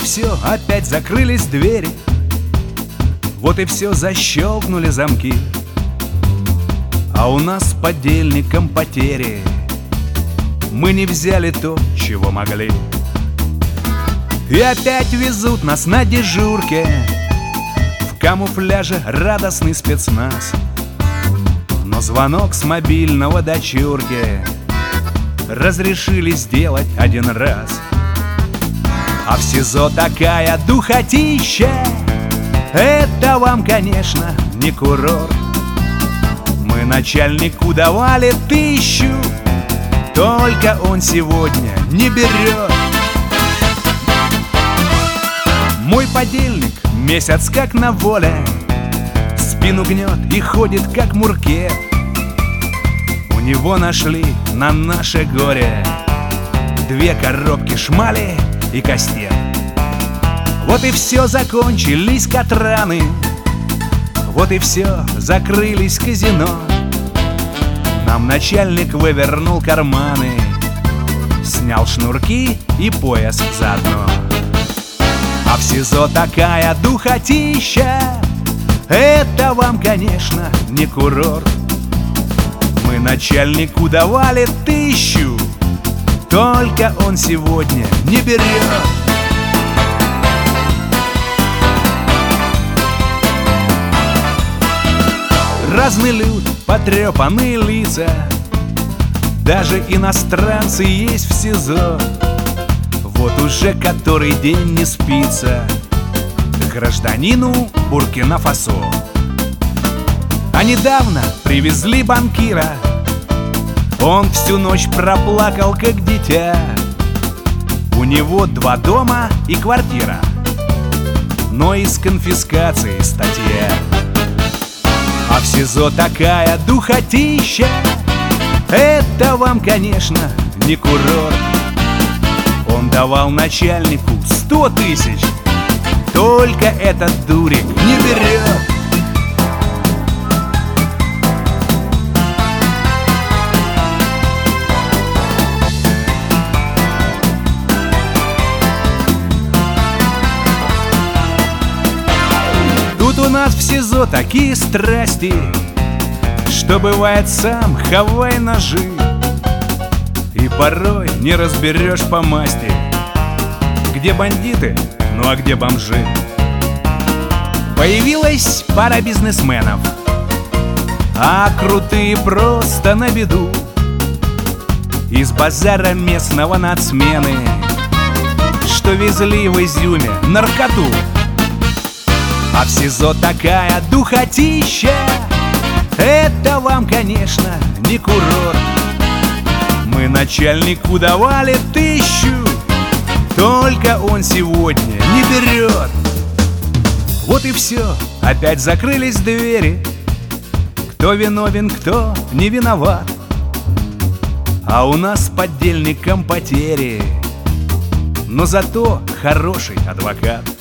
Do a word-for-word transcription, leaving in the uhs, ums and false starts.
все, опять закрылись двери. Вот и все, защелкнули замки. А у нас с подельником потери. Мы не взяли то, чего могли. И опять везут нас на дежурке. В камуфляже радостный спецназ. Но звонок с мобильного дочурки разрешили сделать один раз. А в СИЗО такая духотища. Это вам, конечно, не курорт. Мы начальнику давали тысячу, только он сегодня не берет. Мой подельник месяц как на воле, спину гнет и ходит как муркет. У него нашли на наше горе две коробки шмали и кастет. Вот и все, закончились катраны. Вот и все, закрылись казино. Нам начальник вывернул карманы, снял шнурки и пояс заодно. А в СИЗО такая духотища. Это вам, конечно, не курорт. Мы начальнику давали тысячу, только он сегодня не берет. Разный люд, потрепанные лица, даже иностранцы есть в СИЗО. Вот уже который день не спится гражданину Буркина-Фасо. А недавно привезли банкира. Он всю ночь проплакал, как дитя. У него два дома и квартира, но из конфискации статья. А в СИЗО такая духотища. Это вам, конечно, не курорт. Он давал начальнику сто тысяч, только этот дурик не берет. Тут у нас в СИЗО такие страсти, что бывает сам хавай ножи. И порой не разберешь по масти, где бандиты, ну а где бомжи. Появилась пара бизнесменов, а крутые просто на беду. Из базара местного нацмены, что везли в Изюме наркоту. А в СИЗО такая духотища. Это вам, конечно, не курорт. Мы начальнику давали тысячу, только он сегодня не берет. Вот и все, опять закрылись двери. Кто виновен, кто не виноват. А у нас с подельником потери, но зато хороший адвокат.